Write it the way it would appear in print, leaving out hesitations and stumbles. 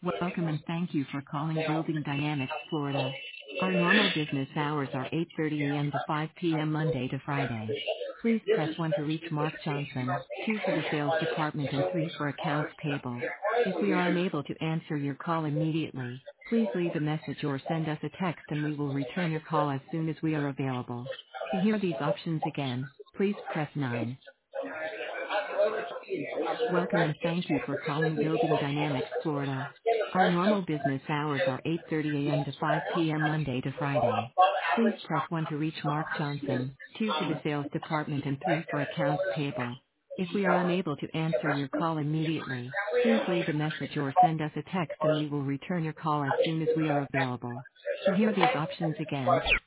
Welcome and thank you for calling Building Dynamics Florida. Our normal business hours are 8:30 A.M. to 5 P.M. Monday to Friday. Please press 1 to reach Mark Johnson, 2 for the sales department, and 3 for accounts payable. If we are unable to answer your call immediately, please leave a message or send us a text and we will return your call as soon as we are available. To hear these options again, please press 9. Welcome and thank you for calling Building Dynamics Florida. Our normal business hours are 8:30 A.M. to 5 P.M. Monday to Friday. Please press 1 to reach Mark Johnson, 2 for the sales department, and 3 for accounts payable. If we are unable to answer your call immediately, please leave a message or send us a text and we will return your call as soon as we are available. To hear these options again,